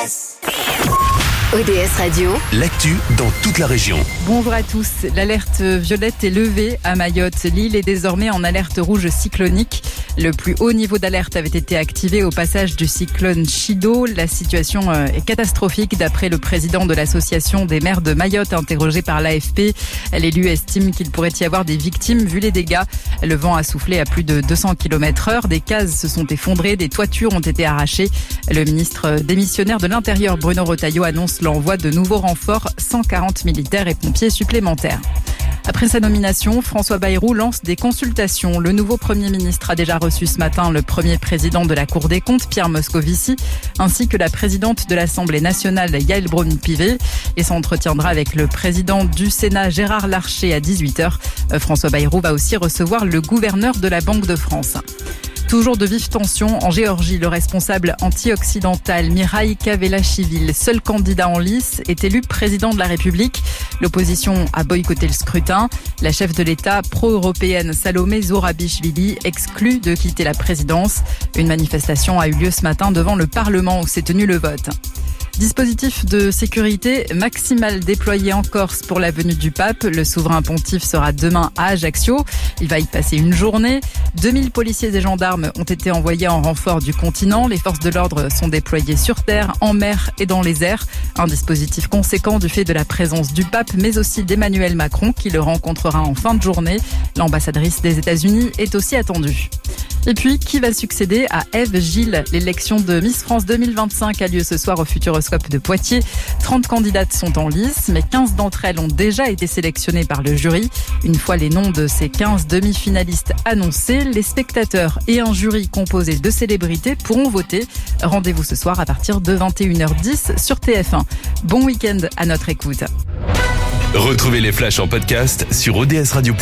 ODS Radio, l'actu dans toute la région. Bonjour à tous. L'alerte violette est levée à Mayotte. L'île est désormais en alerte rouge cyclonique. Le plus haut niveau d'alerte avait été activé au passage du cyclone Chido. La situation est catastrophique d'après le président de l'association des maires de Mayotte interrogé par l'AFP. L'élu estime qu'il pourrait y avoir des victimes vu les dégâts. Le vent a soufflé à plus de 200 km/h. Des cases se sont effondrées, des toitures ont été arrachées. Le ministre démissionnaire de l'Intérieur Bruno Retailleau annonce l'envoi de nouveaux renforts, 140 militaires et pompiers supplémentaires. Après sa nomination, François Bayrou lance des consultations. Le nouveau Premier ministre a déjà reçu ce matin le premier président de la Cour des comptes, Pierre Moscovici, ainsi que la présidente de l'Assemblée nationale, Yaël Braun-Pivet, et s'entretiendra avec le président du Sénat, Gérard Larcher, à 18h. François Bayrou va aussi recevoir le gouverneur de la Banque de France. Toujours de vives tensions en Géorgie. Le responsable anti-occidental Mikhail Kavelachvili, seul candidat en lice, est élu président de la République. L'opposition a boycotté le scrutin. La chef de l'État pro-européenne Salomé Zourabichvili exclut de quitter la présidence. Une manifestation a eu lieu ce matin devant le Parlement où s'est tenu le vote. Dispositif de sécurité maximal déployé en Corse pour la venue du pape. Le souverain pontife sera demain à Ajaccio. Il va y passer une journée. 2000 policiers et gendarmes ont été envoyés en renfort du continent. Les forces de l'ordre sont déployées sur terre, en mer et dans les airs. Un dispositif conséquent du fait de la présence du pape, mais aussi d'Emmanuel Macron qui le rencontrera en fin de journée. L'ambassadrice des États-Unis est aussi attendue. Et puis, qui va succéder à Ève Gilles? L'élection de Miss France 2025 a lieu ce soir au Futuroscope de Poitiers. 30 candidates sont en lice, mais 15 d'entre elles ont déjà été sélectionnées par le jury. Une fois les noms de ces 15 demi-finalistes annoncés, les spectateurs et un jury composé de célébrités pourront voter. Rendez-vous ce soir à partir de 21h10 sur TF1. Bon week-end à notre écoute. Retrouvez les flashs en podcast sur odsradio.com.